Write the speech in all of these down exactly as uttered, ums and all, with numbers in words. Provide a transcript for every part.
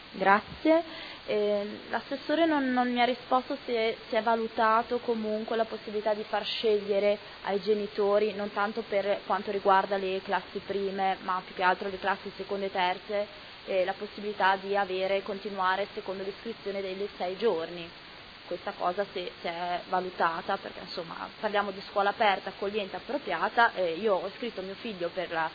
Grazie. Eh, l'assessore non, non mi ha risposto se si è valutato comunque la possibilità di far scegliere ai genitori, non tanto per quanto riguarda le classi prime, ma più che altro le classi seconde e terze, eh, la possibilità di avere, continuare secondo l'iscrizione dei sei giorni. Questa cosa si, si è valutata, perché insomma parliamo di scuola aperta, accogliente, appropriata, eh, io ho iscritto mio figlio per la,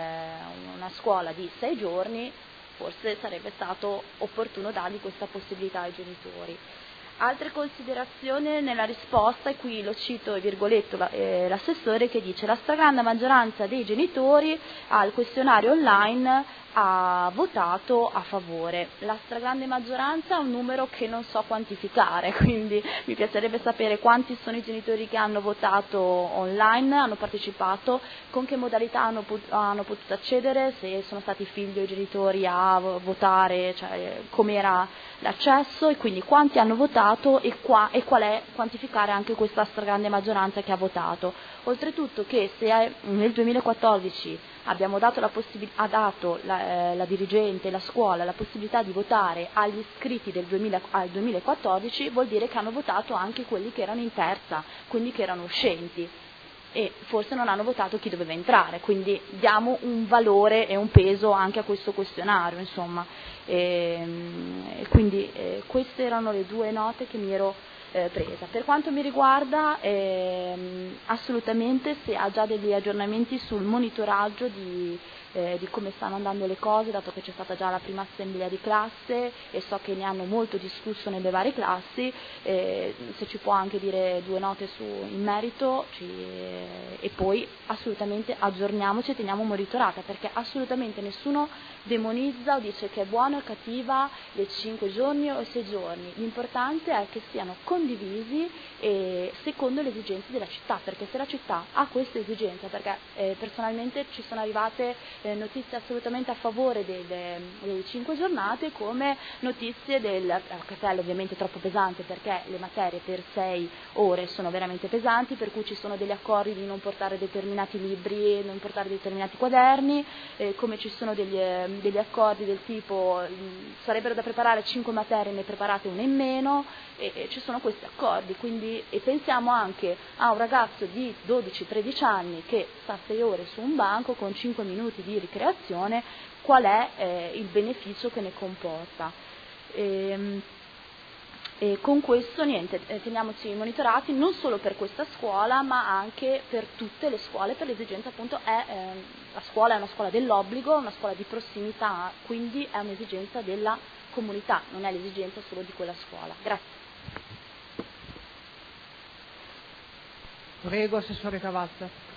eh, una scuola di sei giorni, forse sarebbe stato opportuno dargli questa possibilità ai genitori. Altre considerazioni nella risposta, e qui lo cito e virgoletto la, eh, l'assessore che dice: la stragrande maggioranza dei genitori al questionario online ha votato a favore. La stragrande maggioranza è un numero che non so quantificare, quindi mi piacerebbe sapere quanti sono i genitori che hanno votato online, hanno partecipato, con che modalità hanno, pot- hanno potuto accedere, se sono stati i figli o i genitori a votare, cioè com'era l'accesso, e quindi quanti hanno votato e, qua, e qual è, quantificare anche questa stragrande maggioranza che ha votato. Oltretutto che se è, nel duemilaquattordici abbiamo dato la possibilità, ha dato la, eh, la dirigente, la scuola, la possibilità di votare agli iscritti del duemila, al duemilaquattordici, vuol dire che hanno votato anche quelli che erano in terza, quindi che erano uscenti, e forse non hanno votato chi doveva entrare, quindi diamo un valore e un peso anche a questo questionario, insomma. E, e quindi eh, queste erano le due note che mi ero eh, presa. Per quanto mi riguarda, ehm, assolutamente se ha già degli aggiornamenti sul monitoraggio di, eh, di come stanno andando le cose, dato che c'è stata già la prima assemblea di classe e so che ne hanno molto discusso nelle varie classi, eh, se ci può anche dire due note su, in merito, ci, eh, e poi assolutamente aggiorniamoci e teniamo monitorata, perché assolutamente nessuno demonizza o dice che è buona o cattiva le cinque giorni o i sei giorni, l'importante è che siano condivisi e secondo le esigenze della città, perché se la città ha questa esigenza, perché eh, personalmente ci sono arrivate eh, notizie assolutamente a favore delle, delle cinque giornate, come notizie del eh, cartello ovviamente troppo pesante, perché le materie per sei ore sono veramente pesanti, per cui ci sono degli accordi di non portare determinati libri, non portare determinati quaderni, eh, come ci sono degli, eh, degli accordi del tipo mh, sarebbero da preparare cinque materie, ne preparate una in meno, e, e ci sono questi accordi, quindi, e pensiamo anche a un ragazzo di dodici tredici anni che sta sei ore su un banco con cinque minuti di ricreazione, qual è eh, il beneficio che ne comporta. E, E con questo niente, teniamoci monitorati non solo per questa scuola ma anche per tutte le scuole, per l'esigenza appunto è, eh, la scuola è una scuola dell'obbligo, una scuola di prossimità, quindi è un'esigenza della comunità, non è l'esigenza solo di quella scuola. Grazie. Prego, Assessore Cavazza.